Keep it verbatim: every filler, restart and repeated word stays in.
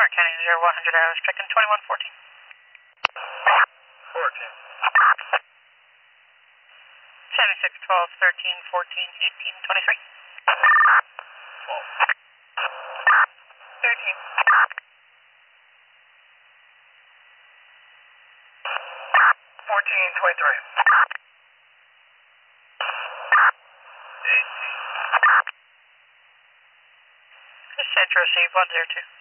Clark County zero one hundred hours, check in twenty-one fourteen. fourteen. seventy-six, twelve, thirteen, fourteen, eighteen, twenty-three. twelve. thirteen. fourteen, twenty-three. eighteen. Central receive one zero two.